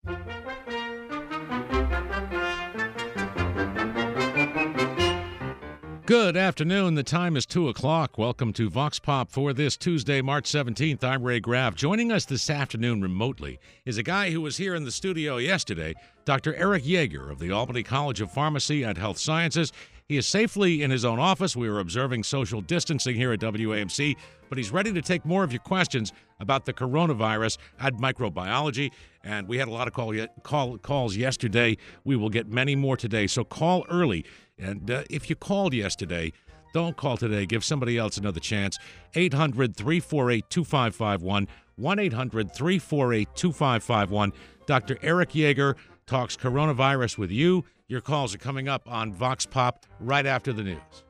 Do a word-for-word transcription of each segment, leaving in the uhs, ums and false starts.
Good afternoon. The time is two o'clock. Welcome to Vox Pop for this Tuesday, March seventeenth. I'm Ray Graff. Joining us this afternoon remotely is a guy who was here in the studio yesterday, Doctor Eric Yeager of the Albany College of Pharmacy and Health Sciences. He is safely in his own office. We are observing social distancing here at W A M C, but he's ready to take more of your questions about the coronavirus and microbiology. And we had a lot of call, call, calls yesterday. We will get many more today, so call early. And uh, if you called yesterday, don't call today. Give somebody else another chance. eight hundred, three four eight, two five five one, one eight hundred, three four eight, two five five one. Doctor Eric Yeager talks coronavirus with you. Your calls are coming up on Vox Pop right after the news.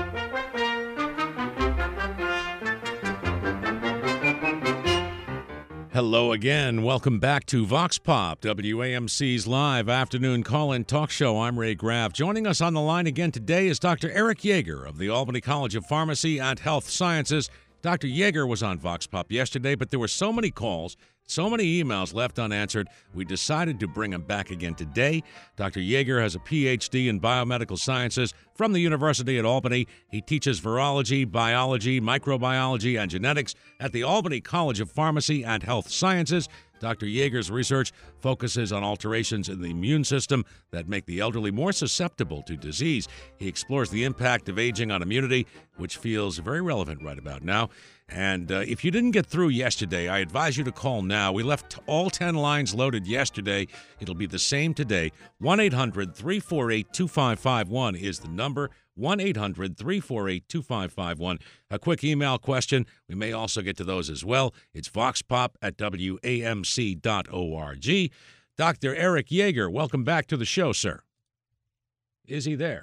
Hello again. Welcome back to Vox Pop, W A M C's live afternoon call-in talk show. I'm Ray Graff. Joining us on the line again today is Doctor Eric Yeager of the Albany College of Pharmacy and Health Sciences. Doctor Yeager was on Vox Pop yesterday, but there were so many calls, so many emails left unanswered, we decided to bring him back again today. Doctor Yeager has a P H D in biomedical sciences from the University at Albany. He teaches virology, biology, microbiology, and genetics at the Albany College of Pharmacy and Health Sciences. Doctor Yeager's research focuses on alterations in the immune system that make the elderly more susceptible to disease. He explores the impact of aging on immunity, which feels very relevant right about now. And uh, if you didn't get through yesterday, I advise you to call now. We left all ten lines loaded yesterday. It'll be the same today. one eight hundred, three four eight, two five five one is the number. one eight hundred, three four eight, two five five one. A quick email question. We may also get to those as well. It's voxpop at W A M C dot org. Doctor Eric Yeager, welcome back to the show, sir. Is he there?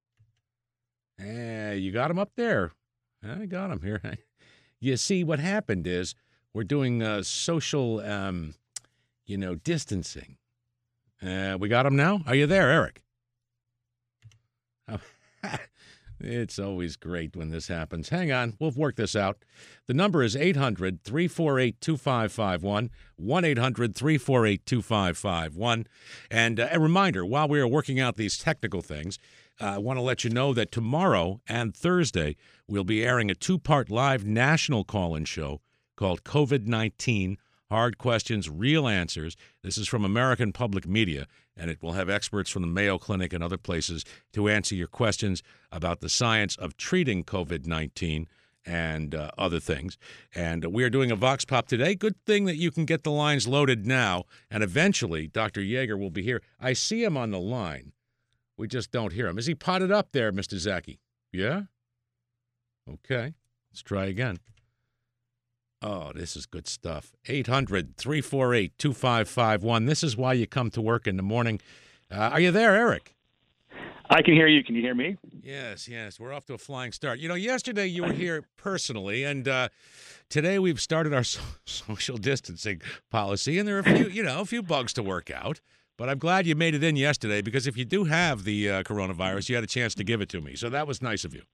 Eh, you got him up there. I got him here. You see, what happened is we're doing uh, social, um, you know, distancing. Uh, we got him now? Are you there, Eric? Oh, it's always great when this happens. Hang on. We'll work this out. The number is eight hundred, three four eight, two five five one, one eight hundred, three four eight, two five five one. And uh, a reminder, while we are working out these technical things, uh, I want to let you know that tomorrow and Thursday we'll be airing a two-part live national call-in show called COVID nineteen, Hard Questions, Real Answers. This is from American Public Media, and it will have experts from the Mayo Clinic and other places to answer your questions about the science of treating COVID nineteen and uh, other things. And we are doing a Vox Pop today. Good thing that you can get the lines loaded now, and eventually Doctor Yeager will be here. I see him on the line. We just don't hear him. Is he potted up there, Mister Zaki? Yeah? Okay. Let's try again. Oh, this is good stuff. eight hundred, three four eight, two five five one. This is why you come to work in the morning. Uh, are you there, Eric? I can hear you. Can you hear me? Yes, yes. We're off to a flying start. You know, yesterday you were here personally, and uh, today we've started our so- social distancing policy, and there are a few, you know, a few bugs to work out. But I'm glad you made it in yesterday, because if you do have the uh, coronavirus, you had a chance to give it to me. So that was nice of you.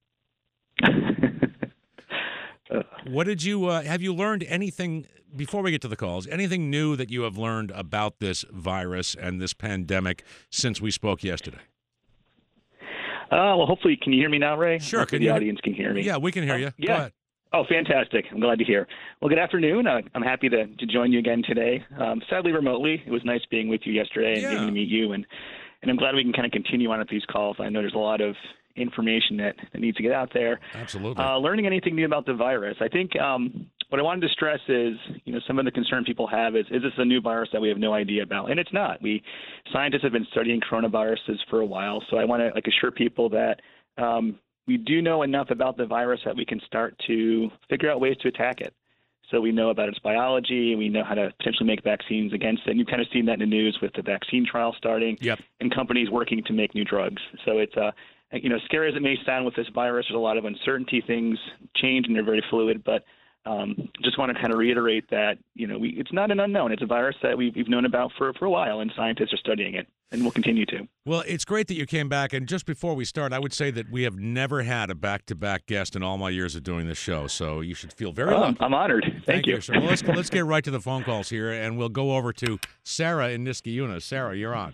What did you, uh, have you learned anything, before we get to the calls, anything new that you have learned about this virus and this pandemic since we spoke yesterday? Uh, well, hopefully, can you hear me now, Ray? Sure. Hopefully Can the you, audience can hear me. Yeah, we can hear uh, you. Yeah. Go ahead. Oh, fantastic. I'm glad to hear. Well, good afternoon. Uh, I'm happy to, to join you again today. Um, sadly, remotely. It was nice being with you yesterday and Yeah. getting to meet you. And, and I'm glad we can kind of continue on with these calls. I know there's a lot of information that, that needs to get out there. Absolutely. Uh, learning anything new about the virus. I think um, what I wanted to stress is, you know, some of the concern people have is, is this a new virus that we have no idea about? And it's not. We scientists have been studying coronaviruses for a while. So I want to like assure people that um, we do know enough about the virus that we can start to figure out ways to attack it. So we know about its biology, and we know how to potentially make vaccines against it. And you've kind of seen that in the news with the vaccine trial starting Yep. and companies working to make new drugs. So it's, uh, you know, scary as it may sound with this virus, there's a lot of uncertainty. Things change and they're very fluid. But um, just want to kind of reiterate that, you know, we, it's not an unknown. It's a virus that we've, we've known about for, for a while, and scientists are studying it, and will continue to. Well, it's great that you came back. And just before we start, I would say that we have never had a back-to-back guest in all my years of doing this show, so you should feel very oh, lucky. I'm honored. Thank, Thank you. you. Sir. Well, let's, let's get right to the phone calls here, and we'll go over to Sarah in Niskayuna. Sarah, you're on.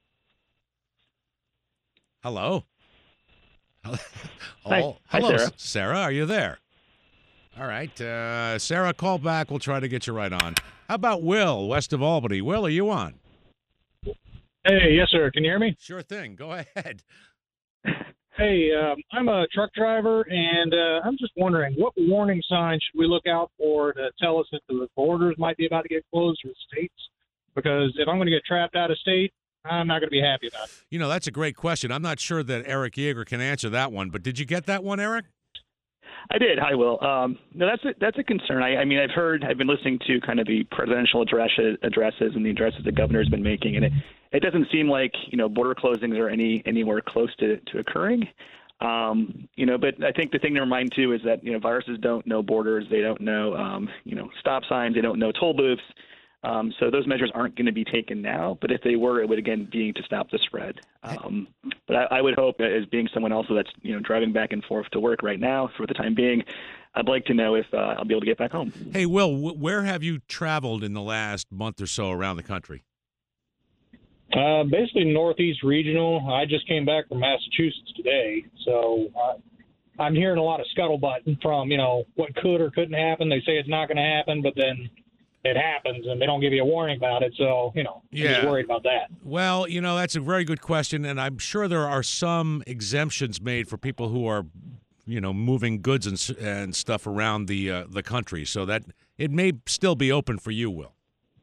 Hello. Hi. Oh, Hi, hello, Sarah. Sarah. Are you there? All right. Uh, Sarah, call back. We'll try to get you right on. How about Will, west of Albany? Will, are you on? Hey, yes, sir. Can you hear me? Sure thing. Go ahead. Hey, um, I'm a truck driver, and uh, I'm just wondering, what warning signs should we look out for to tell us that the borders might be about to get closed for states? Because if I'm going to get trapped out of state, I'm not going to be happy about it. You know, that's a great question. I'm not sure that Eric Yeager can answer that one, but did you get that one, Eric? I did. Hi, Will. Um, no, that's a, that's a concern. I, I mean, I've heard, I've been listening to kind of the presidential addresses, addresses and the addresses the governor's been making, and it, it doesn't seem like, you know, border closings are any anywhere close to, to occurring. Um, you know, but I think the thing to remind too is that, you know, viruses don't know borders, they don't know, um, you know, stop signs, they don't know toll booths. Um, so those measures aren't going to be taken now, but if they were, it would again be to stop the spread. Um, but I, I would hope, as being someone also that's, you know, driving back and forth to work right now for the time being, I'd like to know if uh, I'll be able to get back home. Hey, Will, w- where have you traveled in the last month or so around the country? Uh, basically, Northeast regional. I just came back from Massachusetts today, so uh, I'm hearing a lot of scuttlebutt from, you know, what could or couldn't happen. They say it's not going to happen, but then it happens, and they don't give you a warning about it. So, you know, I'm Yeah. just worried about that. Well, you know, that's a very good question, and I'm sure there are some exemptions made for people who are, you know, moving goods and s- and stuff around the uh, the country, so that it may still be open for you, Will.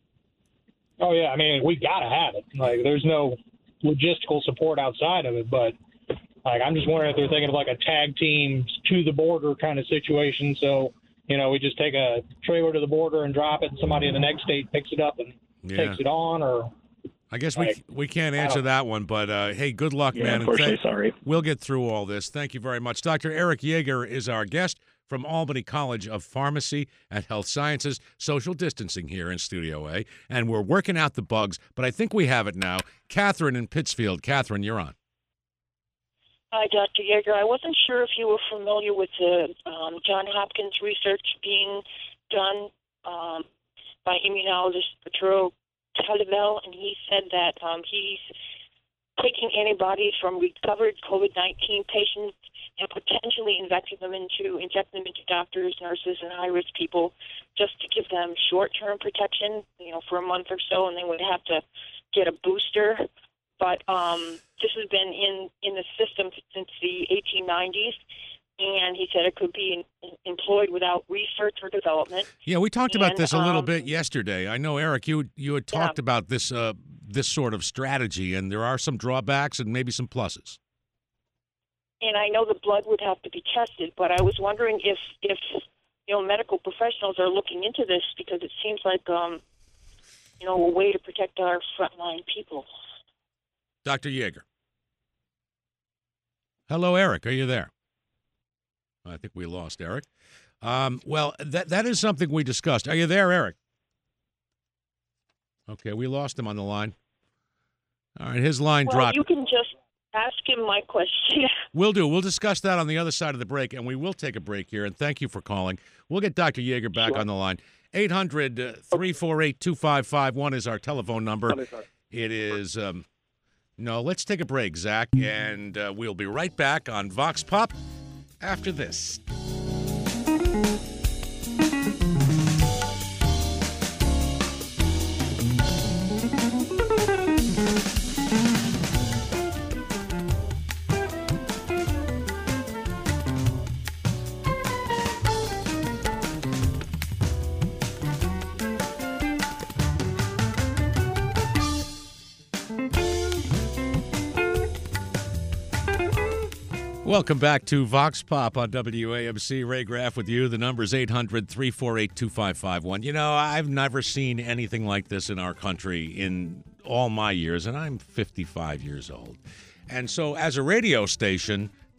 Oh, yeah. I mean, we got to have it. Like, there's no logistical support outside of it, but, like, I'm just wondering if they're thinking of, like, a tag team to the border kind of situation. So, you know, we just take a trailer to the border and drop it, and somebody in the next state picks it up and Yeah. takes it on, or I guess we Like, we can't I answer don't- that one, but uh, hey, good luck, Yeah, man. and unfortunately, thank- sorry. We'll get through all this. Thank you very much. Doctor Eric Yeager is our guest from Albany College of Pharmacy and Health Sciences, social distancing here in Studio A, and we're working out the bugs, but I think we have it now. Catherine in Pittsfield. Catherine, you're on. Hi, Doctor Yeager. I wasn't sure if you were familiar with the um, John Hopkins research being done um, by immunologist Arturo Talivel, and he said that um, he's taking antibodies from recovered COVID nineteen patients and potentially injecting them into inject them into doctors, nurses, and high-risk people just to give them short-term protection, you know, for a month or so, and they would have to get a booster. But um, this has been in, in the system since the eighteen nineties, and he said it could be in, employed without research or development. Yeah, we talked about And, this a little um, bit yesterday. I know, Eric, you you had Yeah. talked about this uh, this sort of strategy, and there are some drawbacks and maybe some pluses. And I know the blood would have to be tested, but I was wondering if, if you know, medical professionals are looking into this, because it seems like, um, you know, a way to protect our frontline people. Doctor Yeager. Hello, Eric. Are you there? I think we lost Eric. Um, well, that that is something we discussed. Are you there, Eric? Okay, we lost him on the line. All right, his line Well, dropped. you can just ask him my question. We'll do. We'll discuss that on the other side of the break, and we will take a break here. And thank you for calling. We'll get Doctor Yeager back Sure. on the line. eight hundred, three four eight, two five five one is our telephone number. It is, um, no, let's take a break, Zach, and uh, we'll be right back on Vox Pop after this. Welcome back to Vox Pop on W A M C. Ray Graff with you. The number is eight hundred, three four eight, two five five one. You know, I've never seen anything like this in our country in all my years, and I'm fifty-five years old. And so as a radio station,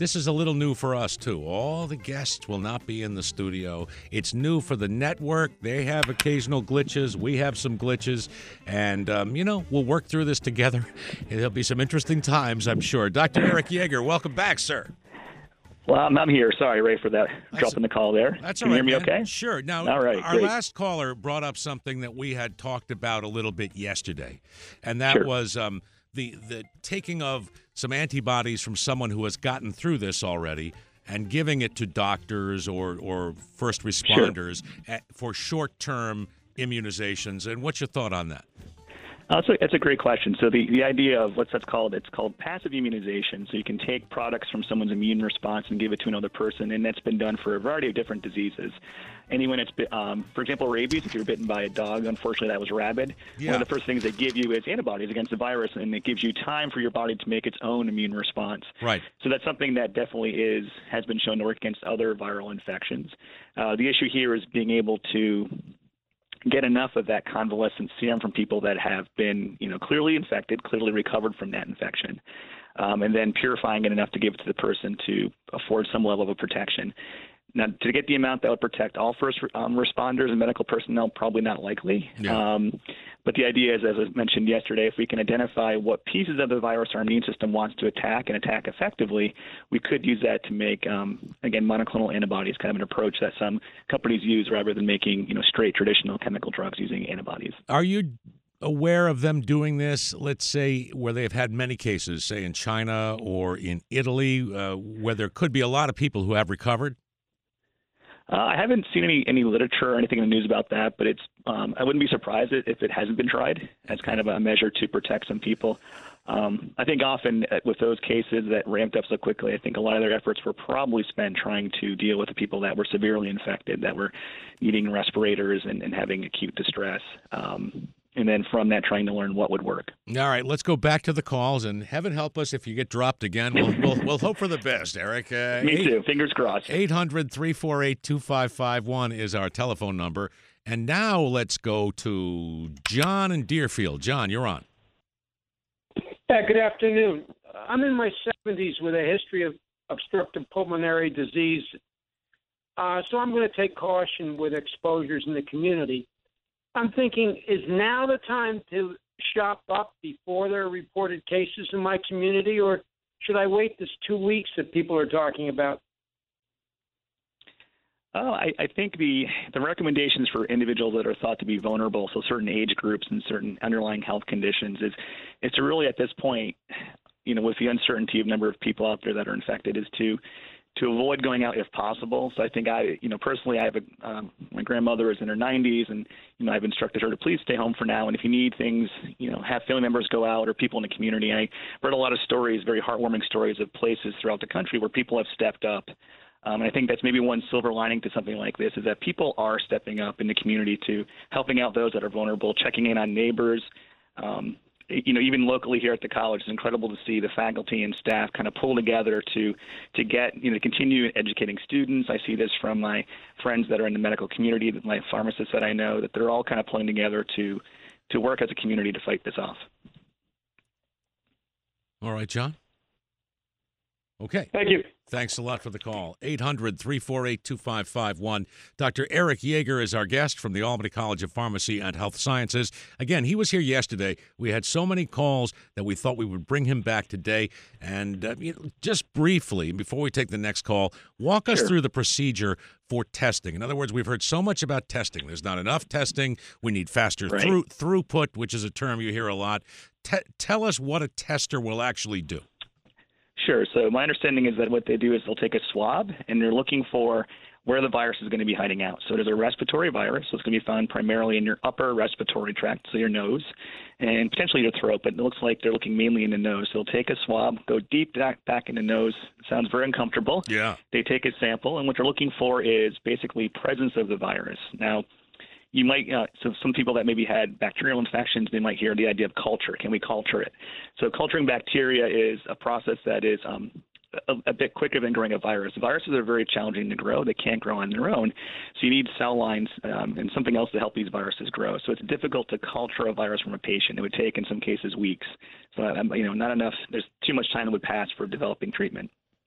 this is a little new for us, too. All the guests will not be in the studio. It's new for the network. They have occasional glitches. We have some glitches. And, um, you know, we'll work through this together. There'll be some interesting times, I'm sure. Doctor Eric Yeager, welcome back, sir. Well, I'm, I'm here. Sorry, Ray, for that That's, dropping the call there. That's Can all you right, hear me man. okay? Sure. Now, all right, our great. last caller brought up something that we had talked about a little bit yesterday, and that Sure. was um, the, the taking of some antibodies from someone who has gotten through this already and giving it to doctors or, or first responders Sure. at, for short-term immunizations. And what's your thought on that? Uh, that's, a, that's a great question. So the, the idea of what's that's called, it's called passive immunization. So you can take products from someone's immune response and give it to another person, and that's been done for a variety of different diseases. Anyone that's, been, um, for example, rabies, if you're bitten by a dog, unfortunately that was rabid, Yeah. one of the first things they give you is antibodies against the virus, and it gives you time for your body to make its own immune response. Right. So that's something that definitely is has been shown to work against other viral infections. Uh, the issue here is being able to get enough of that convalescent serum from people that have been, you know, clearly infected, clearly recovered from that infection, um, and then purifying it enough to give it to the person to afford some level of protection. Now, to get the amount that would protect all first um, responders and medical personnel, probably not likely. Yeah. Um, but the idea is, as I mentioned yesterday, if we can identify what pieces of the virus our immune system wants to attack and attack effectively, we could use that to make, um, again, monoclonal antibodies, kind of an approach that some companies use rather than making, you know, straight traditional chemical drugs using antibodies. Are you aware of them doing this, let's say, where they've had many cases, say in China or in Italy, uh, where there could be a lot of people who have recovered? Uh, I haven't seen any, any literature or anything in the news about that, but it's um, I wouldn't be surprised if it hasn't been tried as kind of a measure to protect some people. Um, I think often with those cases that ramped up so quickly, I think a lot of their efforts were probably spent trying to deal with the people that were severely infected, that were needing respirators and, and having acute distress. Um, and then from that, trying to learn what would work. All right, let's go back to the calls, and heaven help us if you get dropped again. We'll we'll, we'll hope for the best, Eric. Uh, Me too. Fingers crossed. eight hundred, three four eight, two five five one is our telephone number. And now let's go to John in Deerfield. John, you're on. Yeah, good afternoon. I'm in my seventies with a history of obstructive pulmonary disease, uh, so I'm going to take caution with exposures in the community. I'm thinking, is now the time to shop up before there are reported cases in my community, or should I wait this two weeks that people are talking about? Oh, I, I think the the recommendations for individuals that are thought to be vulnerable, so certain age groups and certain underlying health conditions, is is to really at this point, you know, with the uncertainty of number of people out there that are infected, is to to avoid going out if possible. So I think I, you know, personally, I have a um, my grandmother is in her nineties, and you know, I've instructed her to please stay home for now. And if you need things, you know, have family members go out or people in the community. I read a lot of stories, very heartwarming stories of places throughout the country where people have stepped up. Um, and I think that's maybe one silver lining to something like this, is that people are stepping up in the community to helping out those that are vulnerable, checking in on neighbors. Um, you know, even locally here at the college, it's incredible to see the faculty and staff kind of pull together to to get, you know, continue educating students. I see this from my friends that are in the medical community, my pharmacists that I know, that they're all kind of pulling together to to work as a community to fight this off. All right, John. Okay. Thank you. Thanks a lot for the call. eight hundred, three four eight, two five five one. Doctor Eric Yeager is our guest from the Albany College of Pharmacy and Health Sciences. Again, he was here yesterday. We had so many calls that we thought we would bring him back today. And uh, you know, just briefly, before we take the next call, walk us Sure. through the procedure for testing. In other words, we've heard so much about testing. There's not enough testing. We need faster Right. through, throughput, which is a term you hear a lot. Te- tell us what a tester will actually do. Sure. So my understanding is that what they do is they'll take a swab, and they're looking for where the virus is going to be hiding out. So it is a respiratory virus, so it's going to be found primarily in your upper respiratory tract, so your nose, and potentially your throat, but it looks like they're looking mainly in the nose. So they'll take a swab, go deep back, back in the nose. It sounds very uncomfortable. Yeah. They take a sample, and what they're looking for is basically presence of the virus. Now, you might, uh, so some people that maybe had bacterial infections, they might hear the idea of culture. Can we culture it? So culturing bacteria is a process that is um, a, a bit quicker than growing a virus. Viruses are very challenging to grow. They can't grow on their own. So you need cell lines um, and something else to help these viruses grow. So it's difficult to culture a virus from a patient. It would take, in some cases, weeks. So, um, you know, not enough. There's too much time that would pass for developing treatment.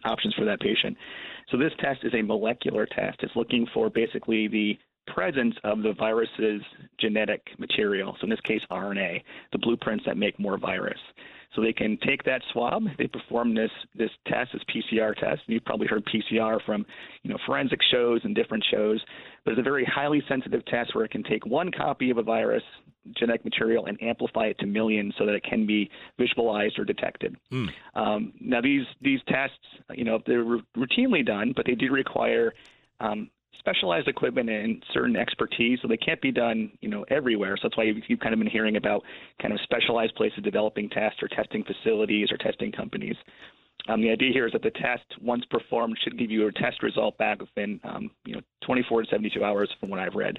options for that patient. So this test is a molecular test. It's looking for basically the presence of the virus's genetic material. So in this case, R N A, the blueprints that make more virus. So they can take that swab. They perform this this test, this P C R test. You've probably heard P C R from, you know, forensic shows and different shows. But it's a very highly sensitive test where it can take one copy of a virus genetic material and amplify it to millions so that it can be visualized or detected. Mm. Um, now these these tests, you know, they're r- routinely done, but they do require um, specialized equipment and certain expertise, so they can't be done, you know, everywhere. So that's why you've, you've kind of been hearing about kind of specialized places developing tests or testing facilities or testing companies. Um, the idea here is that the test, once performed, should give you a test result back within, um, you know, twenty-four to seventy-two hours from what I've read.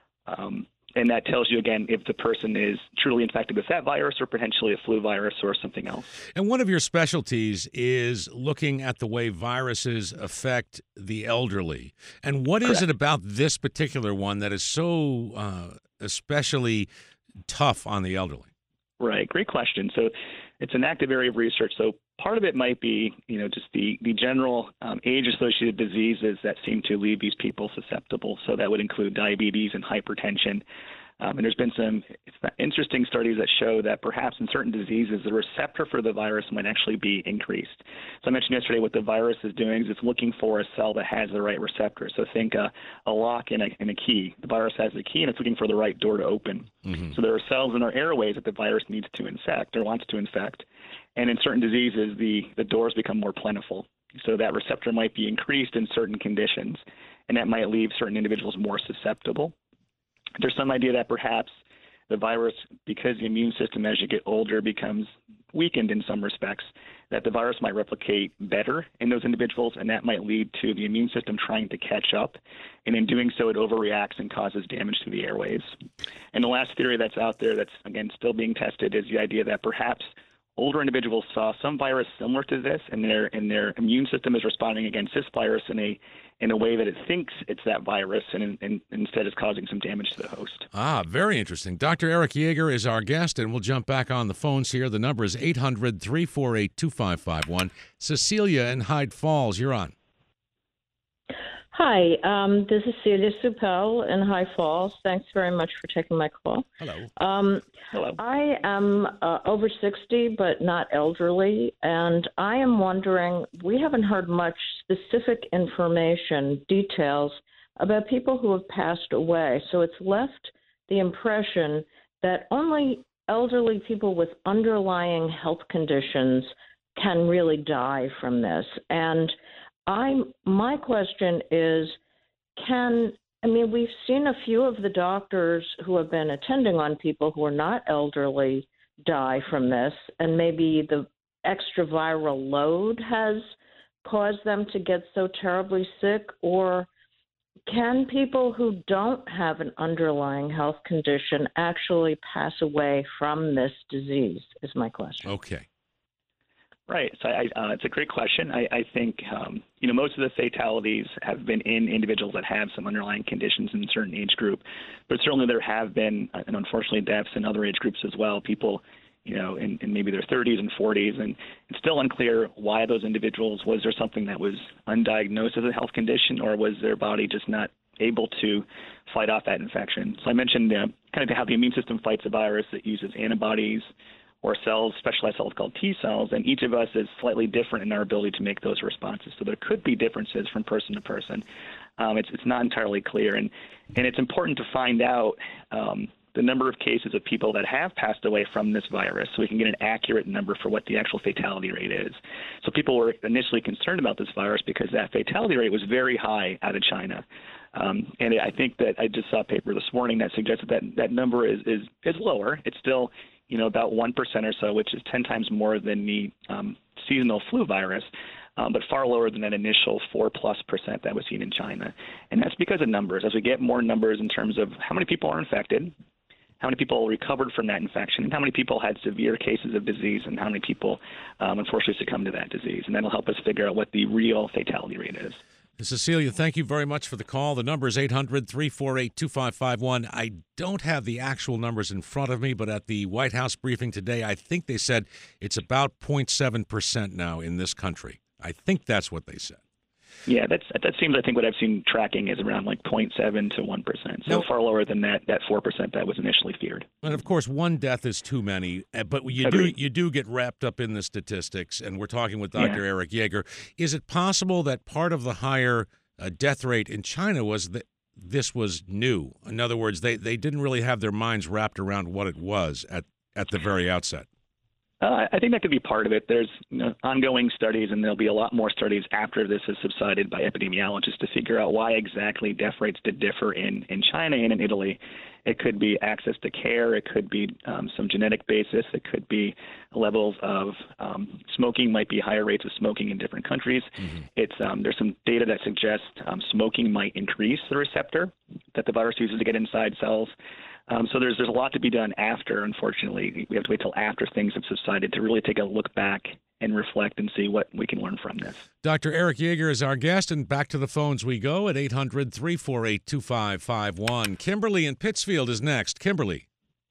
Um, and that tells you, again, if the person is truly infected with that virus or potentially a flu virus or something else. And one of your specialties is looking at the way viruses affect the elderly. And what is Correct. it about this particular one that is so uh, especially tough on the elderly? Right. Great question. So it's an active area of research. So part of it might be, you know, just the, the general um, age-associated diseases that seem to leave these people susceptible. So that would include diabetes and hypertension. Um, and there's been some interesting studies that show that perhaps in certain diseases, the receptor for the virus might actually be increased. So I mentioned yesterday what the virus is doing is it's looking for a cell that has the right receptor. So think a, a lock and a, and a key. The virus has the key, and it's looking for the right door to open. Mm-hmm. So there are cells in our airways that the virus needs to infect or wants to infect. And in certain diseases, the, the doors become more plentiful. So that receptor might be increased in certain conditions, and that might leave certain individuals more susceptible. There's some idea that perhaps the virus, because the immune system as you get older becomes weakened in some respects, that the virus might replicate better in those individuals, and that might lead to the immune system trying to catch up. And in doing so, it overreacts and causes damage to the airways. And the last theory that's out there that's, again, still being tested is the idea that perhaps older individuals saw some virus similar to this, and their and their immune system is responding against this virus in a in a way that it thinks it's that virus, and, and instead is causing some damage to the host. Ah, very interesting. Doctor Eric Jaeger is our guest, and we'll jump back on the phones here. The number is eight hundred, three four eight, two five five one. Cecilia in Hyde Falls, you're on. Hi, um, this is Celia Suppel in High Falls. Thanks very much for taking my call. Hello. Um, Hello. I am uh, over sixty, but not elderly, and I am wondering, we haven't heard much specific information, details, about people who have passed away. So it's left the impression that only elderly people with underlying health conditions can really die from this. And I, my question is, can, I mean, we've seen a few of the doctors who have been attending on people who are not elderly die from this, and maybe the extra viral load has caused them to get so terribly sick, or can people who don't have an underlying health condition actually pass away from this disease, is my question. Okay. Right. So I, uh, it's a great question. I, I think, um, you know, most of the fatalities have been in individuals that have some underlying conditions in a certain age group. But certainly there have been, uh, and unfortunately, deaths in other age groups as well, people, you know, in, in maybe their thirties and forties. And it's still unclear why those individuals, was there something that was undiagnosed as a health condition, or was their body just not able to fight off that infection? So I mentioned uh, kind of how the immune system fights a virus. It uses antibodies or cells, specialized cells called T cells, and each of us is slightly different in our ability to make those responses. So there could be differences from person to person. Um, it's, it's not entirely clear, and, and it's important to find out um, the number of cases of people that have passed away from this virus so we can get an accurate number for what the actual fatality rate is. So people were initially concerned about this virus because that fatality rate was very high out of China. Um, and I think that I just saw a paper this morning that suggested that that number is, is, is lower. It's still, you know, about one percent or so, which is ten times more than the um, seasonal flu virus, um, but far lower than that initial four plus percent that was seen in China. And that's because of numbers. As we get more numbers in terms of how many people are infected, how many people recovered from that infection, and how many people had severe cases of disease, and how many people um, unfortunately succumbed to that disease. And that'll help us figure out what the real fatality rate is. Cecilia, thank you very much for the call. The number is eight hundred, three four eight, two five five one. I don't have the actual numbers in front of me, but at the White House briefing today, I think they said it's about zero point seven percent now in this country. I think that's what they said. Yeah, that's that seems. I think what I've seen tracking is around like zero point seven to one percent. So No. far lower than that that four percent that was initially feared. And of course, one death is too many. uh, But you Agreed. do you do get wrapped up in the statistics. And we're talking with Doctor Yeah. Eric Yeager. Is it possible that part of the higher uh, death rate in China was that this was new? In other words, they, they didn't really have their minds wrapped around what it was at, at the very outset. Uh, I think that could be part of it. There's you know, ongoing studies, and there'll be a lot more studies after this has subsided by epidemiologists to figure out why exactly death rates did differ in, in China and in Italy. It could be access to care. It could be um, some genetic basis. It could be levels of um, smoking, might be higher rates of smoking in different countries. Mm-hmm. It's um, there's some data that suggests um, smoking might increase the receptor that the virus uses to get inside cells. Um, so there's there's a lot to be done after, unfortunately. We have to wait till after things have subsided to really take a look back and reflect and see what we can learn from this. Doctor Eric Yeager is our guest, and back to the phones we go at eight hundred, three four eight, two five five one. Kimberly in Pittsfield is next. Kimberly.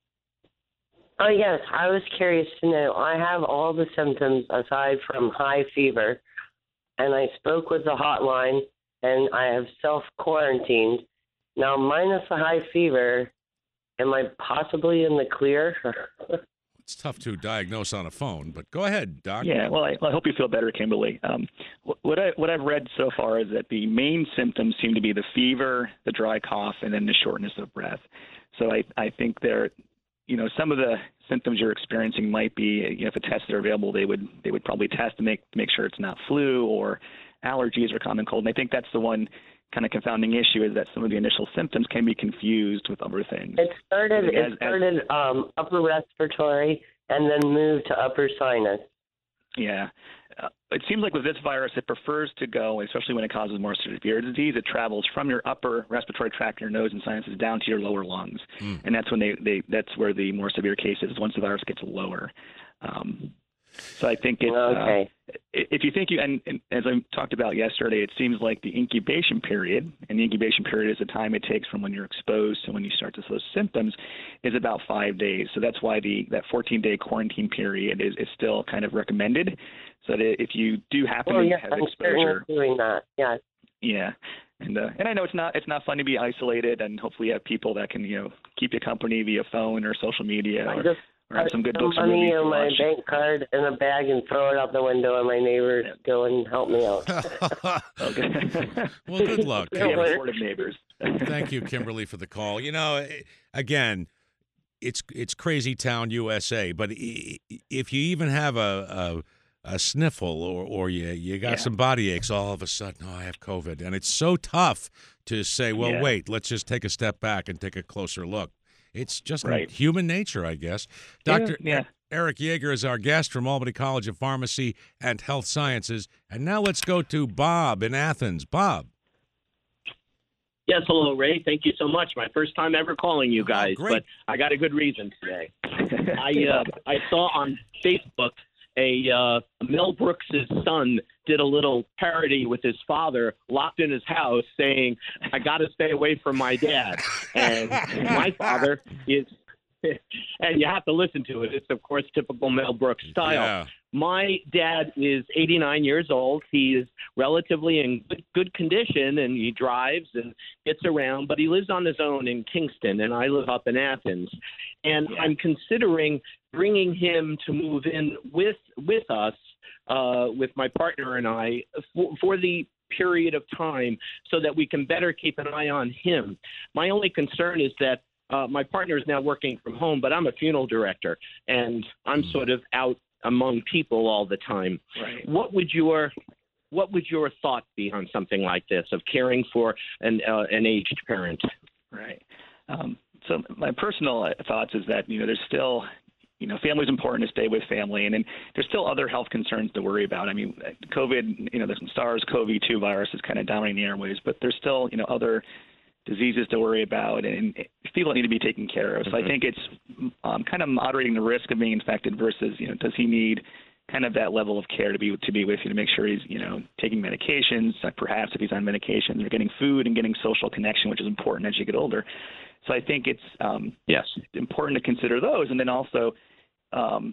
Oh, yes. I was curious to know. I have all the symptoms aside from high fever, and I spoke with the hotline, and I have self-quarantined. Now, minus the high fever, am I possibly in the clear? It's tough to diagnose on a phone, but go ahead, Doc. Yeah, well, I, well, I hope you feel better, Kimberly. Um, what, I, what I've read so far is that the main symptoms seem to be the fever, the dry cough, and then the shortness of breath. So I, I think there, you know, some of the symptoms you're experiencing might be, you know, if a tests are available, they would they would probably test to make to make sure it's not flu or allergies or common cold. And I think that's the one kind of confounding issue is that some of the initial symptoms can be confused with other things. It started, As- it started um, upper respiratory and then moved to upper sinus. Yeah. Uh, it seems like with this virus, it prefers to go, especially when it causes more severe disease, it travels from your upper respiratory tract, your nose and sinuses, down to your lower lungs. Mm. And that's when they, they that's where the more severe cases, once the virus gets lower. Um, so I think it's, okay. uh, if you think you, and, and as I talked about yesterday, it seems like the incubation period, and the incubation period is the time it takes from when you're exposed to when you start to show symptoms, is about five days. So that's why the that fourteen-day quarantine period is, is still kind of recommended. So that if you do happen well, to yes, have I'm exposure, doing that. Yes. Yeah. And uh, and I know it's not it's not fun to be isolated, and hopefully you have people that can you know keep you company via phone or social media. I or, just or have some good put books or money movies to in my watch. bank card in a bag and throw it out the window, and my neighbors Yeah. go and help me out. Okay. Well, good luck. We have supportive neighbors. Thank you, Kimberly, for the call. You know, again, it's it's crazy town U S A, but i- if you even have a a, a sniffle or or you you got Yeah. some body aches, all of a sudden, oh, I have COVID, and it's so tough to say, well, Yeah. wait, let's just take a step back and take a closer look. It's just Right. human nature, I guess. Yeah, Doctor yeah. Eric Yeager is our guest from Albany College of Pharmacy and Health Sciences. And now let's go to Bob in Athens. Bob. Yes, hello, Ray. Thank you so much. My first time ever calling you guys, great. but I got a good reason today. I uh, I saw on Facebook a uh, Mel Brooks' son did a little parody with his father locked in his house saying, I got to stay away from my dad. And my father is, and you have to listen to it. It's, of course, typical Mel Brooks style. Yeah. My dad is eighty-nine years old. He is relatively in good, good condition, and he drives and gets around, but he lives on his own in Kingston, and I live up in Athens. And Yeah. I'm considering bringing him to move in with with us, uh, with my partner and I, for, for the period of time so that we can better keep an eye on him. My only concern is that uh, my partner is now working from home, but I'm a funeral director, and I'm sort of out among people all the time. Right. What would your what would your thought be on something like this of caring for an uh, an aged parent? Right. Um, so my personal uh, thoughts is that, you know, there's still, you know, family's important to stay with family. And then there's still other health concerns to worry about. I mean, COVID, you know, the SARS C o V two virus is kind of dominating the airways, but there's still, you know, other diseases to worry about, and people need to be taken care of. So Mm-hmm. I think it's um, kind of moderating the risk of being infected versus, you know, does he need kind of that level of care to be to be with you to make sure he's, you know, taking medications, like perhaps if he's on medications, or getting food and getting social connection, which is important as you get older. So I think it's um, Yes. important to consider those, and then also, um,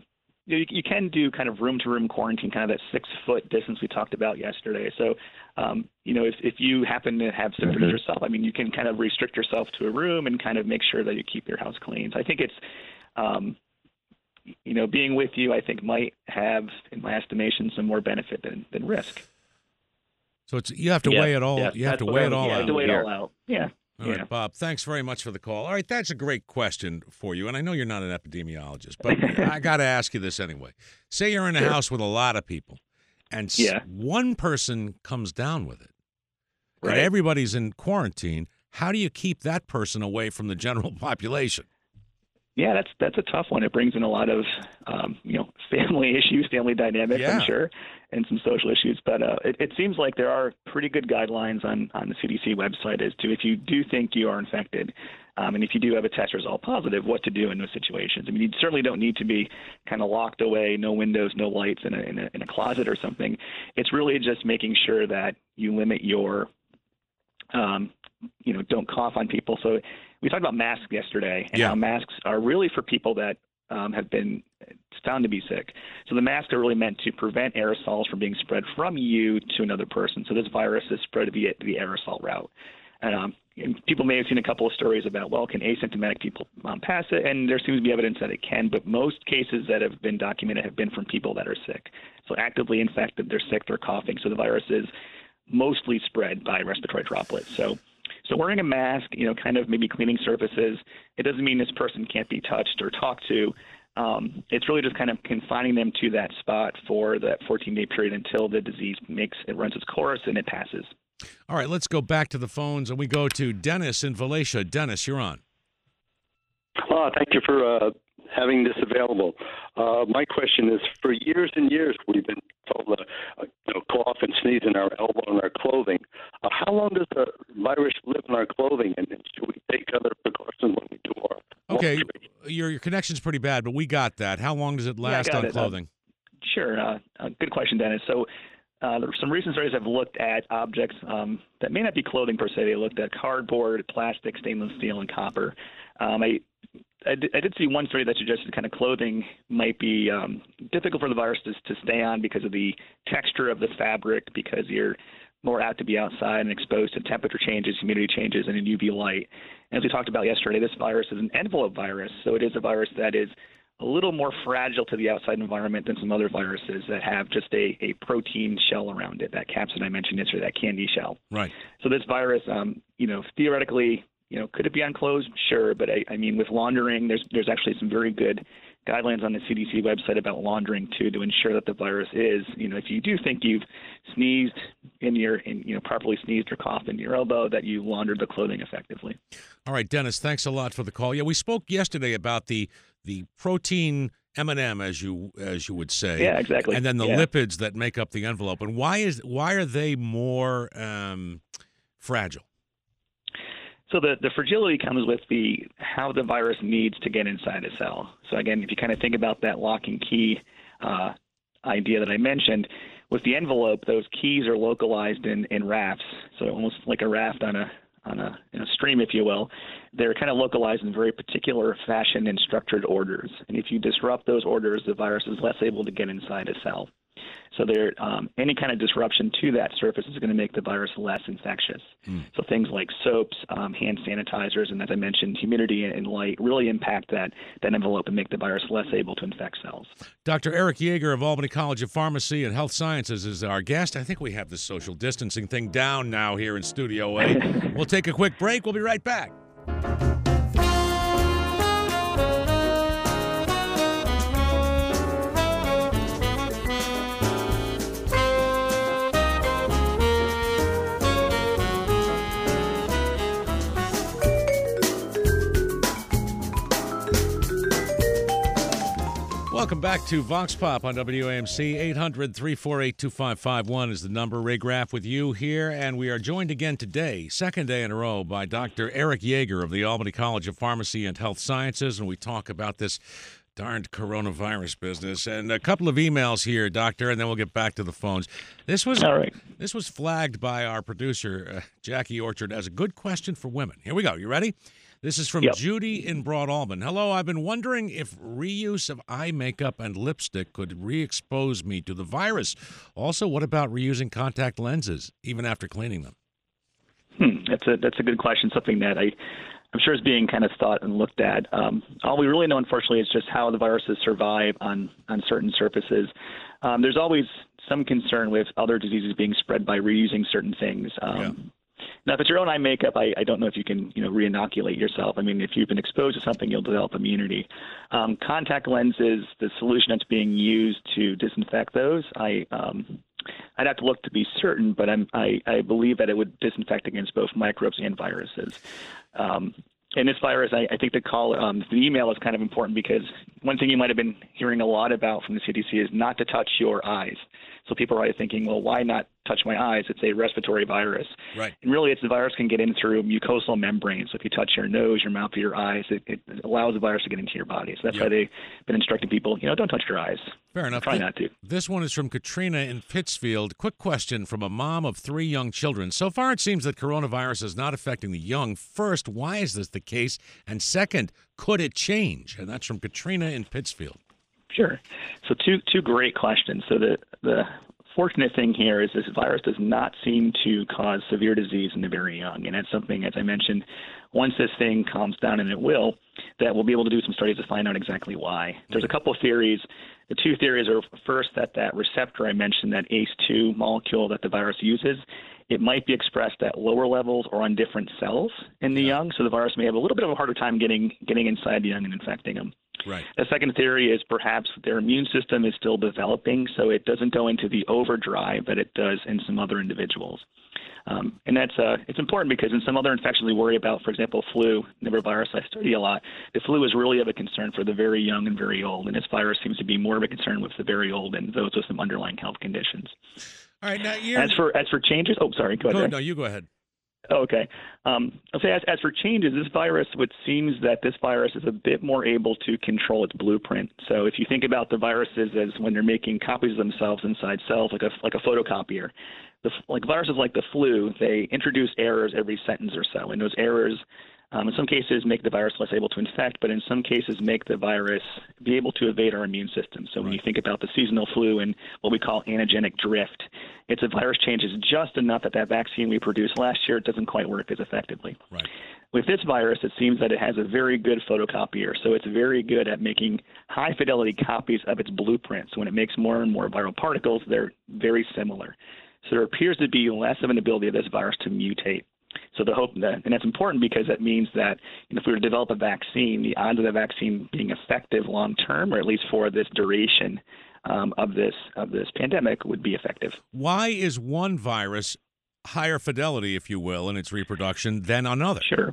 you, know, you, you can do kind of room-to-room quarantine, kind of that six-foot distance we talked about yesterday. So, um, you know, if, if you happen to have symptoms mm-hmm. yourself, I mean, you can kind of restrict yourself to a room and kind of make sure that you keep your house clean. So I think it's, um, you know, being with you, I think might have, in my estimation, some more benefit than, than risk. So it's you have to yeah, weigh it all. Yeah, you have to weigh it all yeah, out. have to weigh it all out. Yeah. All yeah. right, Bob, thanks very much for the call. All right, that's a great question for you, and I know you're not an epidemiologist, but I got to ask you this anyway. Say you're in a sure. house with a lot of people, and yeah. one person comes down with it, right. and everybody's in quarantine. How do you keep that person away from the general population? Yeah, that's that's a tough one. It brings in a lot of um, you know family issues, family dynamics, yeah. I'm sure, and some social issues. But uh, it, it seems like there are pretty good guidelines on, on the C D C website as to if you do think you are infected, um, and if you do have a test result positive, what to do in those situations. I mean, you certainly don't need to be kind of locked away, no windows, no lights in a, in a in a closet or something. It's really just making sure that you limit your um, you know, don't cough on people. So we talked about masks yesterday, and yeah. how masks are really for people that um, have been found to be sick. So the masks are really meant to prevent aerosols from being spread from you to another person. So this virus is spread via the aerosol route. And, um, and people may have seen a couple of stories about, well, can asymptomatic people um, pass it? And there seems to be evidence that it can, but most cases that have been documented have been from people that are sick. So actively infected, they're sick, they're coughing. So the virus is mostly spread by respiratory droplets. So So wearing a mask, you know, kind of maybe cleaning surfaces, it doesn't mean this person can't be touched or talked to. Um, it's really just kind of confining them to that spot for that fourteen-day period until the disease makes it runs its course and it passes. All right, let's go back to the phones, and we go to Dennis in Valatia. Dennis, you're on. Oh, thank you for uh, having this available. Uh, my question is, for years and years, we've been told to uh, you know, cough and sneeze in our elbow and our clothing. Uh, how long does the virus live in our clothing, and should we take other precautions when we do our Okay, laundry? your your connection's pretty bad, but we got that. How long does it last yeah, on it. clothing? Uh, sure. Uh, uh, good question, Dennis. So uh, some recent studies have looked at objects um, that may not be clothing per se. They looked at cardboard, plastic, stainless steel, and copper. Um, I I did, I did see one study that suggested kind of clothing might be um, difficult for the virus to, to stay on because of the texture of the fabric, because you're more apt to be outside and exposed to temperature changes, humidity changes, and in U V light. And as we talked about yesterday, this virus is an envelope virus, so it is a virus that is a little more fragile to the outside environment than some other viruses that have just a, a protein shell around it, that capsid I mentioned yesterday, that candy shell. Right. So this virus, um, you know, theoretically, you know, could it be on clothes? Sure, but I, I mean, with laundering, there's there's actually some very good guidelines on the C D C website about laundering too, to ensure that the virus is, you know, if you do think you've sneezed in your, in, you know, properly sneezed or coughed in your elbow, that you laundered the clothing effectively. All right, Dennis, thanks a lot for the call. Yeah, we spoke yesterday about the the protein M and M, as you as you would say. Yeah, exactly. And then the yeah. lipids that make up the envelope. And why is why are they more um, fragile? So the, the fragility comes with the how the virus needs to get inside a cell. So again, if you kind of think about that lock and key uh, idea that I mentioned, with the envelope, those keys are localized in, in rafts. So almost like a raft on a on a, in a stream, if you will. They're kind of localized in very particular fashion and structured orders. And if you disrupt those orders, the virus is less able to get inside a cell. So there, um, any kind of disruption to that surface is going to make the virus less infectious. Mm. So things like soaps, um, hand sanitizers, and as I mentioned, humidity and light really impact that, that envelope and make the virus less able to infect cells. Doctor Eric Yeager of Albany College of Pharmacy and Health Sciences is our guest. I think we have the social distancing thing down now here in Studio A. We'll take a quick break. We'll be right back. Welcome back to Vox Pop on W A M C. eight hundred, three four eight, two five five one is the number. Ray Graff with you here, and we are joined again today, second day in a row, by Doctor Eric Yeager of the Albany College of Pharmacy and Health Sciences, and we talk about this darned coronavirus business. And a couple of emails here, Doctor, and then we'll get back to the phones. This was All right. This was flagged by our producer, uh, Jackie Orchard, as a good question for women. Here we go. You ready? This is from Yep. Judy in Broad Alban. Hello, I've been wondering if reuse of eye makeup and lipstick could re-expose me to the virus. Also, what about reusing contact lenses, even after cleaning them? Hmm, that's a that's a good question. Something that I, I'm sure is being kind of thought and looked at. Um, all we really know, unfortunately, is just how the viruses survive on on certain surfaces. Um, there's always some concern with other diseases being spread by reusing certain things. Um, Yeah. Now, if it's your own eye makeup, I, I don't know if you can, you know, re-inoculate yourself. I mean, if you've been exposed to something, you'll develop immunity. Um, contact lenses, the solution that's being used to disinfect those, I, um, I'd have to look to be certain, but I'm, I, I believe that it would disinfect against both microbes and viruses. Um, and this virus, I, I think the call, um, the email is kind of important because one thing you might have been hearing a lot about from the C D C is not to touch your eyes. So people are already thinking, well, why not touch my eyes? It's a respiratory virus. Right. And really, it's the virus can get in through mucosal membranes. So if you touch your nose, your mouth, or your eyes, it, it allows the virus to get into your body. So that's Yep. why they've been instructing people, you know, don't touch your eyes. Fair enough. Try Th- not to. This one is from Katrina in Pittsfield. Quick question from a mom of three young children. So far, it seems that coronavirus is not affecting the young. First, why is this the case? And second, could it change? And that's from Katrina in Pittsfield. Sure. So two two great questions. So the the fortunate thing here is this virus does not seem to cause severe disease in the very young. And that's something, as I mentioned, once this thing calms down, and it will, that we'll be able to do some studies to find out exactly why. There's a couple of theories. The two theories are, first, that that receptor I mentioned, that A C E two molecule that the virus uses, it might be expressed at lower levels or on different cells in the young. So the virus may have a little bit of a harder time getting getting inside the young and infecting them. Right. The second theory is perhaps their immune system is still developing, so it doesn't go into the overdrive that it does in some other individuals. Um, and that's uh, it's important because in some other infections we worry about, for example, flu, the virus I study a lot, the flu is really of a concern for the very young and very old, and this virus seems to be more of a concern with the very old and those with some underlying health conditions. All right, now you're... As for as for changes, oh, sorry, go ahead. Go, Ray. no, you go ahead. Okay. Um, I'll say as, as for changes, this virus, it seems that this virus is a bit more able to control its blueprint. So if you think about the viruses as when they're making copies of themselves inside cells, like a like a photocopier, the, like viruses like the flu, they introduce errors every sentence or so, and those errors, um, in some cases, make the virus less able to infect, but in some cases, make the virus be able to evade our immune system. So when you think about the seasonal flu and what we call antigenic drift, it's a virus changes just enough that that vaccine we produced last year doesn't quite work as effectively. Right. With this virus, it seems that it has a very good photocopier, so it's very good at making high-fidelity copies of its blueprint. So when it makes more and more viral particles, they're very similar. So there appears to be less of an ability of this virus to mutate. So the hope that, and that's important because that means that you know, if we were to develop a vaccine, the odds of the vaccine being effective long term, or at least for this duration um, of this of this pandemic, would be effective. Why is one virus higher fidelity, if you will, in its reproduction than another? Sure.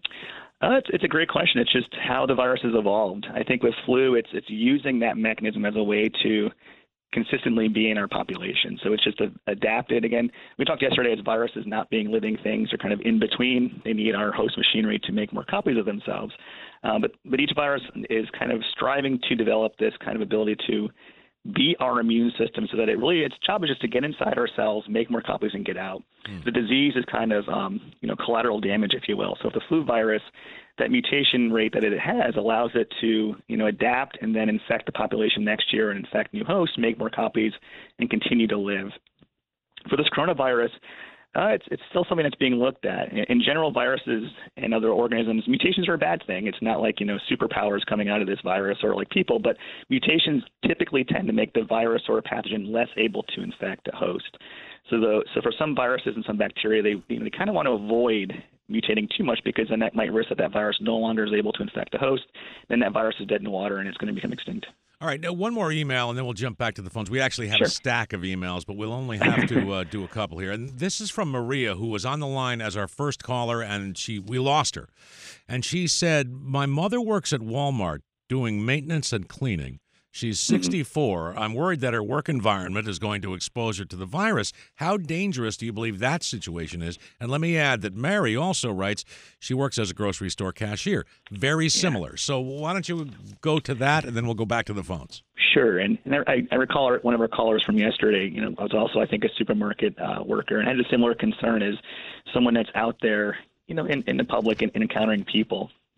Uh, it's, it's a great question. It's just how the virus has evolved. I think with flu, it's it's using that mechanism as a way to consistently be in our population. So it's just a, adapted. Again, we talked yesterday as viruses not being living things. They're kind of in between. They need our host machinery to make more copies of themselves. Uh, but, but each virus is kind of striving to develop this kind of ability to be our immune system so that it really, its job is just to get inside our cells, make more copies, and get out. Mm. The disease is kind of, um, you know, collateral damage, if you will. So if the flu virus, that mutation rate that it has allows it to, you know, adapt and then infect the population next year and infect new hosts, make more copies, and continue to live. For this coronavirus, uh, it's it's still something that's being looked at. In, in general, viruses and other organisms, mutations are a bad thing. It's not like, you know, superpowers coming out of this virus or like people, but mutations typically tend to make the virus or a pathogen less able to infect a host. So the so for some viruses and some bacteria, they you know, they kind of want to avoid mutating too much because then that might risk that that virus no longer is able to infect the host. Then that virus is dead in the water and it's going to become extinct. All right, now one more email, and then we'll jump back to the phones. We actually have Sure. a stack of emails, but we'll only have to uh, do a couple here. And this is from Maria, who was on the line as our first caller, and she we lost her. And she said, my mother works at Walmart doing maintenance and cleaning. She's sixty-four. I'm worried that her work environment is going to expose her to the virus. How dangerous do you believe that situation is? And let me add that Mary also writes she works as a grocery store cashier. Very similar. So why don't you go to that, and then we'll go back to the phones. Sure, and, and I, I recall one of our callers from yesterday. You know, was also I think a supermarket uh, worker and had a similar concern as someone that's out there, you know, in, in the public and, and encountering people.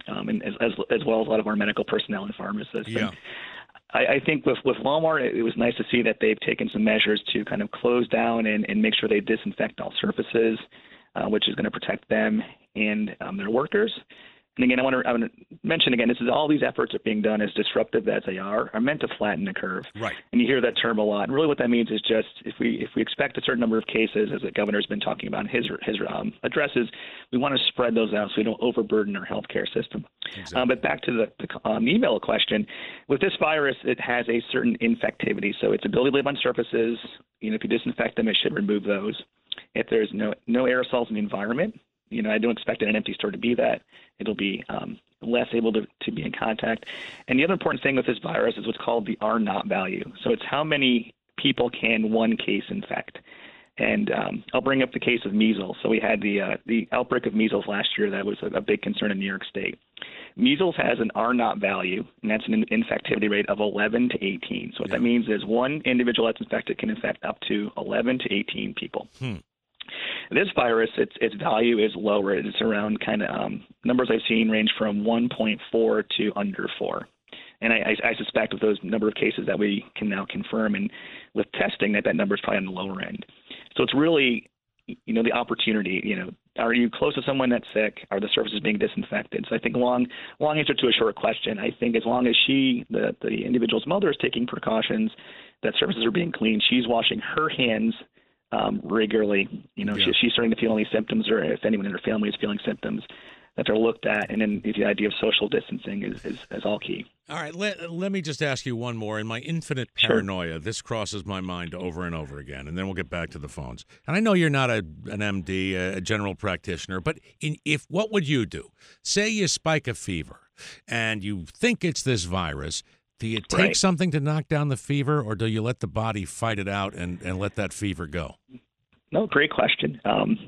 um, and as, as as well as a lot of our medical personnel and pharmacists. Yeah. And I, I think with, with Walmart, it, it was nice to see that they've taken some measures to kind of close down and, and make sure they disinfect all surfaces, uh, which is going to protect them and um, their workers. And again, I want to, I want to mention again, this is all these efforts are being done, as disruptive as they are, are meant to flatten the curve. Right. And you hear that term a lot. And really, what that means is just if we if we expect a certain number of cases, as the governor's been talking about in his his um, addresses, we want to spread those out so we don't overburden our healthcare system. Exactly. Um, but back to the, the um, email question, with this virus, it has a certain infectivity. So its ability to live on surfaces. You know, if you disinfect them, it should remove those. If there's no no aerosols in the environment. You know, I don't expect an empty store to be that. It'll be um, less able to, to be in contact. And the other important thing with this virus is what's called the R naught value. So it's how many people can one case infect. And um, I'll bring up the case of measles. So we had the uh, the outbreak of measles last year. That was a, a big concern in New York State. Measles has an R naught value, and that's an infectivity rate of eleven to eighteen. So what yeah. that means is one individual that's infected can infect up to eleven to eighteen people. Hmm. This virus, its its value is lower. It's around kind of um, numbers I've seen range from one point four to under four. And I, I, I suspect with those number of cases that we can now confirm and with testing that that number is probably on the lower end. So it's really, you know, the opportunity, you know, are you close to someone that's sick? Are the surfaces being disinfected? So I think long, long answer to a short question. I think as long as she, the, the individual's mother is taking precautions, that surfaces are being cleaned, she's washing her hands Um, regularly, you know, yeah. she, she's starting to feel any symptoms, or if anyone in her family is feeling symptoms, that they're looked at. And then the idea of social distancing is, is, is all key. All right, let, let me just ask you one more. In my infinite paranoia, sure. this crosses my mind over and over again, and then we'll get back to the phones. And I know you're not a, an M D, a general practitioner, but in, if what would you do? Say you spike a fever, and you think it's this virus. Do you take right. something to knock down the fever, or do you let the body fight it out and, and let that fever go? No, great question. Um,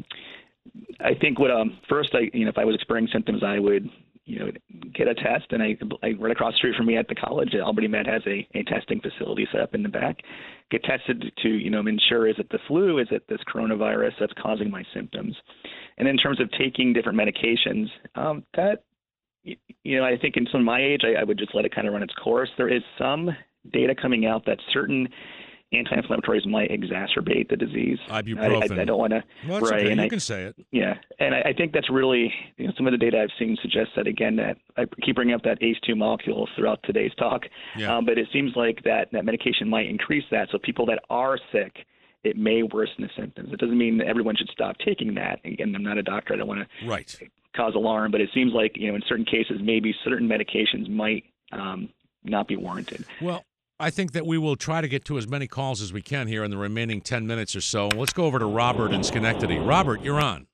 I think what um, first, I you know, if I was experiencing symptoms, I would you know get a test, and I, I right across the street from me at the college, Albany Med has a, a testing facility set up in the back. Get tested to you know ensure is it the flu, is it this coronavirus that's causing my symptoms, and in terms of taking different medications, um, that. You know, I think in some of my age, I, I would just let it kind of run its course. There is some data coming out that certain anti-inflammatories might exacerbate the disease. Ibuprofen. I, I, I don't want to. Well, that's right, okay. And you I, can say it. Yeah, and I, I think that's really, you know, some of the data I've seen suggests that, again, that I keep bringing up that A C E two molecule throughout today's talk, yeah. um, but it seems like that, that medication might increase that. So people that are sick, it may worsen the symptoms. It doesn't mean that everyone should stop taking that. Again, I'm not a doctor. I don't want to right. cause alarm, but it seems like, you know, in certain cases, maybe certain medications might um, not be warranted. Well, I think that we will try to get to as many calls as we can here in the remaining ten minutes or so. Let's go over to Robert in Schenectady. Robert, you're on.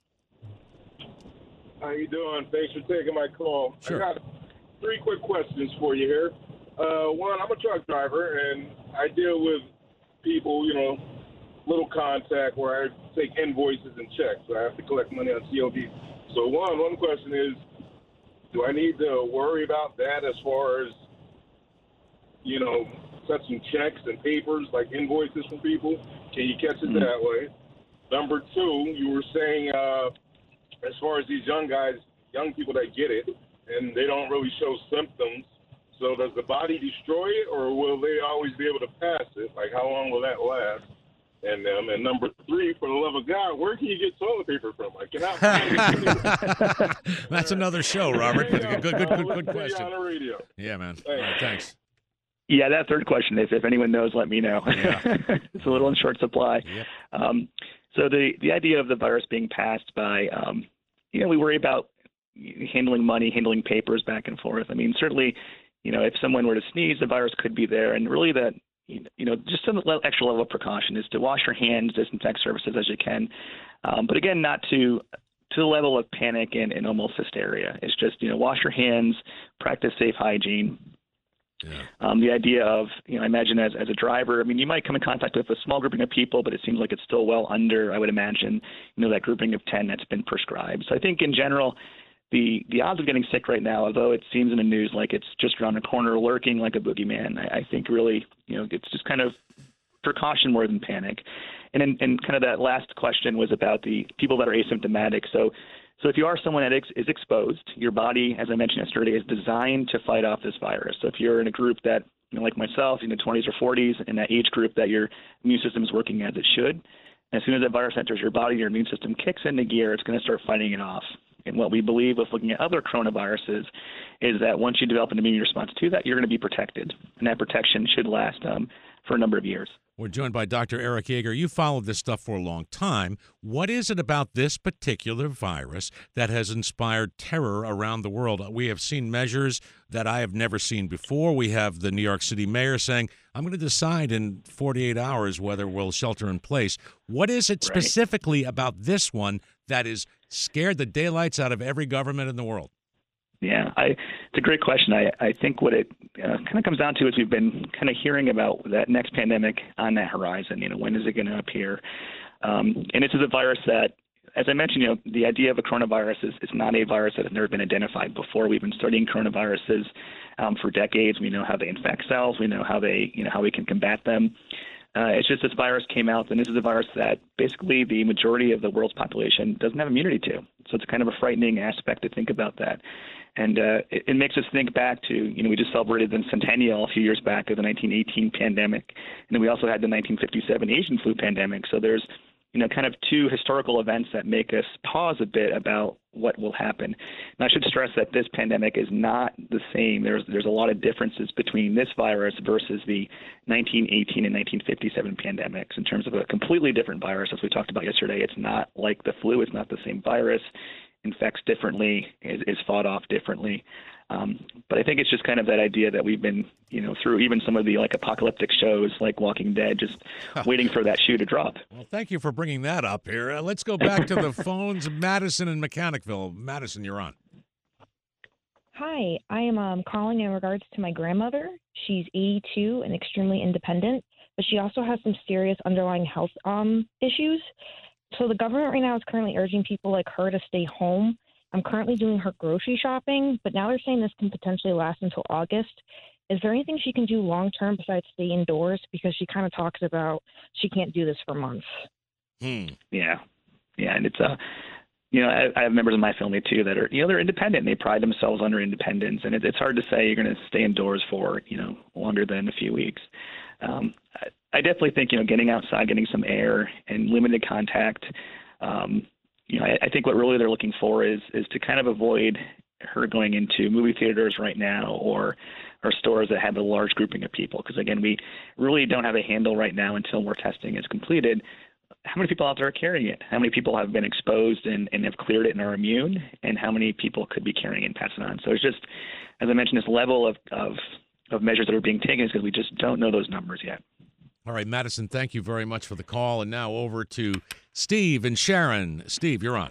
How you doing? Thanks for taking my call. Sure. I got three quick questions for you here. Uh, one, I'm a truck driver, and I deal with people, you know, little contact where I take invoices and checks. So I have to collect money on C O D. So one, one question is, do I need to worry about that as far as, you know, touching checks and papers like invoices from people? Can you catch it mm-hmm. that way? Number two, you were saying uh, as far as these young guys, young people that get it, and they don't really show symptoms, so does the body destroy it, or will they always be able to pass it? Like, how long will that last? And um, and number three, for the love of God, where can you get toilet paper from? I cannot. That's another show, Robert. Good, good, good, good, good question. On the radio. Yeah, man. Thanks. All right, thanks. Yeah, that third question, if, if anyone knows, let me know. Yeah. It's a little in short supply. Yep. Um, so the, the idea of the virus being passed by, um, you know, we worry about handling money, handling papers back and forth. I mean, certainly, you know, if someone were to sneeze, the virus could be there. And really that, you know, just an extra level of precaution is to wash your hands, disinfect surfaces as you can. Um, but again, not to to the level of panic and, and almost hysteria. It's just, you know, wash your hands, practice safe hygiene. Yeah. Um, the idea of, you know, I imagine as, as a driver, I mean, you might come in contact with a small grouping of people, but it seems like it's still well under, I would imagine, you know, that grouping of ten that's been prescribed. So I think in general, the, the odds of getting sick right now, although it seems in the news like it's just around the corner lurking like a boogeyman, I, I think really, you know, it's just kind of precaution more than panic. And, in, and kind of that last question was about the people that are asymptomatic. So So if you are someone that is exposed, your body, as I mentioned yesterday, is designed to fight off this virus. So if you're in a group that, you know, like myself, in the twenties or forties, in that age group that your immune system is working as it should, as soon as that virus enters your body, your immune system kicks into gear, it's going to start fighting it off. And what we believe with looking at other coronaviruses is that once you develop an immune response to that, you're going to be protected. And that protection should last um, for a number of years. We're joined by Doctor Eric Jaeger. You followed this stuff for a long time. What is it about this particular virus that has inspired terror around the world? We have seen measures that I have never seen before. We have the New York City mayor saying, I'm going to decide in forty-eight hours whether we'll shelter in place. What is it Right. specifically about this one that has scared the daylights out of every government in the world? Yeah, I, it's a great question. I, I think what it uh, kind of comes down to is we've been kind of hearing about that next pandemic on that horizon. You know, when is it going to appear? Um, and this is a virus that, as I mentioned, you know, the idea of a coronavirus is, is not a virus that has never been identified before. We've been studying coronaviruses um, for decades. We know how they infect cells. We know how they, you know, how we can combat them. Uh, it's just this virus came out, and this is a virus that basically the majority of the world's population doesn't have immunity to. So it's kind of a frightening aspect to think about that. And uh, it, it makes us think back to, you know, we just celebrated the centennial a few years back of the nineteen eighteen pandemic. And then we also had the nineteen fifty-seven Asian flu pandemic. So there's, you know, kind of two historical events that make us pause a bit about what will happen. And I should stress that this pandemic is not the same. There's there's a lot of differences between this virus versus the nineteen eighteen and nineteen fifty-seven pandemics in terms of a completely different virus. As we talked about yesterday, it's not like the flu. It's not the same virus. Infects differently, is, is fought off differently. Um, but I think it's just kind of that idea that we've been, you know, through even some of the like apocalyptic shows like Walking Dead, just waiting for that shoe to drop. Well, thank you for bringing that up here. Uh, let's go back to the phones. Madison in Mechanicville. Madison, you're on. Hi, I am um, calling in regards to my grandmother. She's eighty-two and extremely independent, but she also has some serious underlying health um, issues. So the government right now is currently urging people like her to stay home. I'm currently doing her grocery shopping, but now they're saying this can potentially last until August. Is there anything she can do long term besides stay indoors? Because she kind of talks about she can't do this for months. Hmm. Yeah, yeah, and it's uh, you know, I, I have members of my family too that are, you know, they're independent. And they pride themselves on their independence, and it, it's hard to say you're going to stay indoors for, you know, longer than a few weeks. Um, I, I definitely think, you know, getting outside, getting some air, and limited contact. Um, you know, I, I think what really they're looking for is is to kind of avoid her going into movie theaters right now or or stores that have a large grouping of people. Because again, we really don't have a handle right now until more testing is completed. How many people out there are carrying it? How many people have been exposed and, and have cleared it and are immune? And how many people could be carrying it and pass it on? So it's just, as I mentioned, this level of of, of measures that are being taken is because we just don't know those numbers yet. All right, Madison, thank you very much for the call. And now over to Steve and Sharon. Steve, you're on.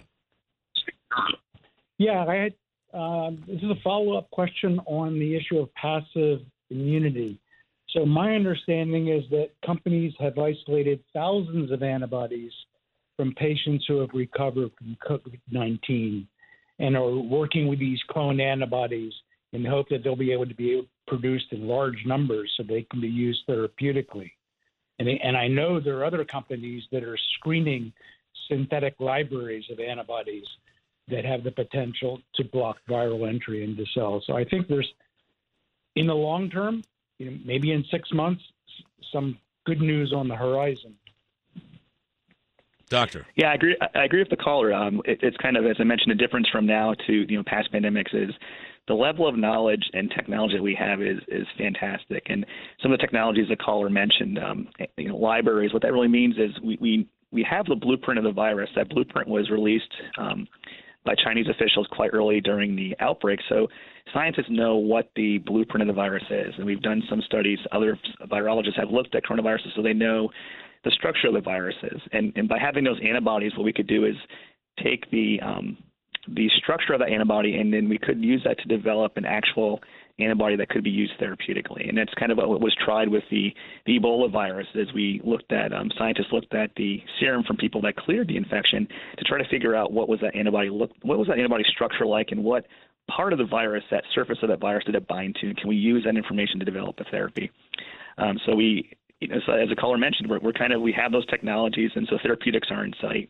Yeah, I had, uh, this is a follow-up question on the issue of passive immunity. So my understanding is that companies have isolated thousands of antibodies from patients who have recovered from COVID nineteen and are working with these clone antibodies in the hope that they'll be able to be produced in large numbers so they can be used therapeutically. And, and I know there are other companies that are screening synthetic libraries of antibodies that have the potential to block viral entry into cells. So I think there's, in the long term, you know, maybe in six months, some good news on the horizon. Doctor. Yeah, I agree. I agree with the caller. Um, it, it's kind of, as I mentioned, a difference from now to, you know, past pandemics is the level of knowledge and technology that we have is is fantastic. And some of the technologies the caller mentioned, um, you know, libraries. What that really means is we we we have the blueprint of the virus. That blueprint was released um, by Chinese officials quite early during the outbreak. So scientists know what the blueprint of the virus is, and we've done some studies. Other virologists have looked at coronaviruses, so they know the structure of the viruses. And, and by having those antibodies, what we could do is take the um, the structure of that antibody, and then we could use that to develop an actual antibody that could be used therapeutically. And that's kind of what was tried with the, the Ebola virus, as we looked at, um, scientists looked at the serum from people that cleared the infection to try to figure out what was that antibody look, what was that antibody structure like, and what part of the virus, that surface of that virus, did it bind to? Can we use that information to develop a therapy? Um, so we, you know, so as the caller mentioned, we're, we're kind of, we have those technologies, and so therapeutics are in sight.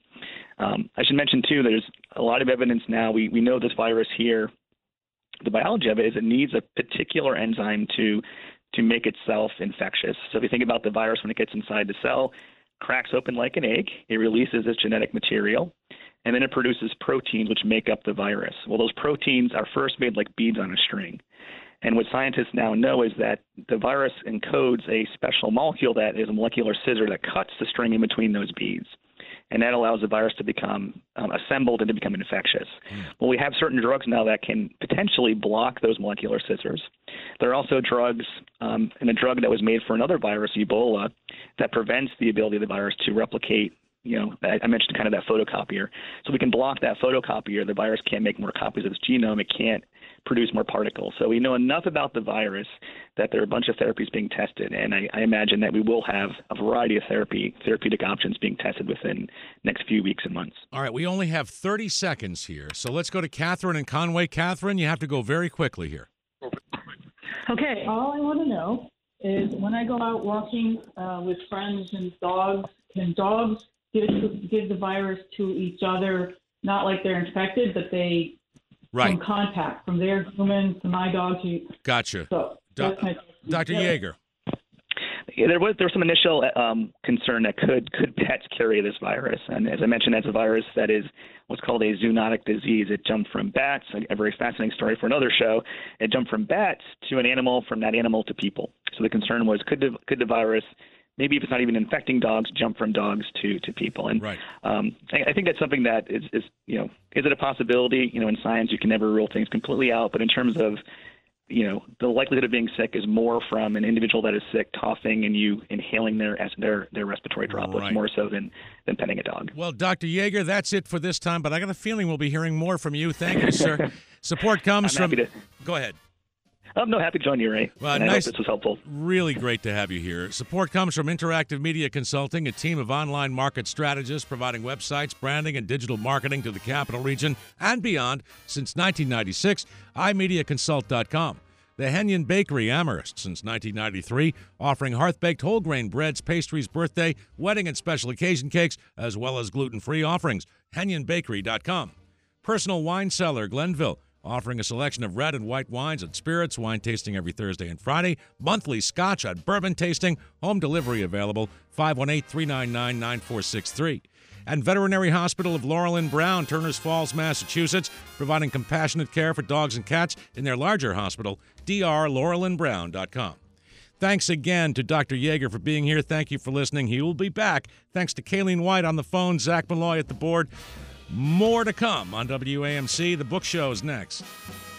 Um, I should mention, too, there's a lot of evidence now. We, we know this virus here, the biology of it is it needs a particular enzyme to to make itself infectious. So if you think about the virus when it gets inside the cell, cracks open like an egg, it releases its genetic material, and then it produces proteins which make up the virus. Well, those proteins are first made like beads on a string. And what scientists now know is that the virus encodes a special molecule that is a molecular scissor that cuts the string in between those beads. And that allows the virus to become um, assembled and to become infectious. Mm. Well, we have certain drugs now that can potentially block those molecular scissors. There are also drugs, um, and a drug that was made for another virus, Ebola, that prevents the ability of the virus to replicate. You know, I mentioned kind of that photocopier. So we can block that photocopier. The virus can't make more copies of its genome. It can't produce more particles. So we know enough about the virus that there are a bunch of therapies being tested. And I, I imagine that we will have a variety of therapy, therapeutic options being tested within next few weeks and months. All right, we only have thirty seconds here. So let's go to Catherine in Conway. Catherine, you have to go very quickly here. Okay, all I want to know is when I go out walking uh, with friends and dogs, can dogs give it, give the virus to each other, not like they're infected, but they right. from contact from their human to my dog to Gotcha. So Do- my, Doctor yeah. Yeager. Yeah, there was there was some initial um, concern that could could pets carry this virus, and as I mentioned, that's a virus that is what's called a zoonotic disease. It jumped from bats, a very fascinating story for another show. It jumped from bats to an animal, from that animal to people. So the concern was, could the could the virus, maybe if it's not even infecting dogs, jump from dogs to, to people? And right. um, I, I think that's something that is, is you know is it a possibility? You know, in science you can never rule things completely out, but in terms of you know, the likelihood of being sick is more from an individual that is sick coughing and you inhaling their their their respiratory droplets right. more so than, than petting a dog. Well, Doctor Yeager, that's it for this time, but I got a feeling we'll be hearing more from you. Thank you, sir. Support comes I'm from... happy to... Go ahead. I'm no happy to join you, Ray. Well, and nice. I hope this was helpful. Really great to have you here. Support comes from Interactive Media Consulting, a team of online market strategists providing websites, branding, and digital marketing to the capital region and beyond since nineteen ninety-six. i media consult dot com. The Henyon Bakery, Amherst, since nineteen ninety-three, offering hearth-baked whole grain breads, pastries, birthday, wedding, and special occasion cakes, as well as gluten-free offerings. henyon bakery dot com. Personal Wine Cellar, Glenville, offering a selection of red and white wines and spirits, wine tasting every Thursday and Friday, monthly scotch and bourbon tasting, home delivery available, five one eight, three nine nine, nine four six three. And Veterinary Hospital of Laurel and Brown, Turners Falls, Massachusetts, providing compassionate care for dogs and cats in their larger hospital, d r laurel and brown dot com. Thanks again to Doctor Yeager for being here. Thank you for listening. He will be back. Thanks to Kayleen White on the phone, Zach Malloy at the board. More to come on W A M C. The Book Show is next.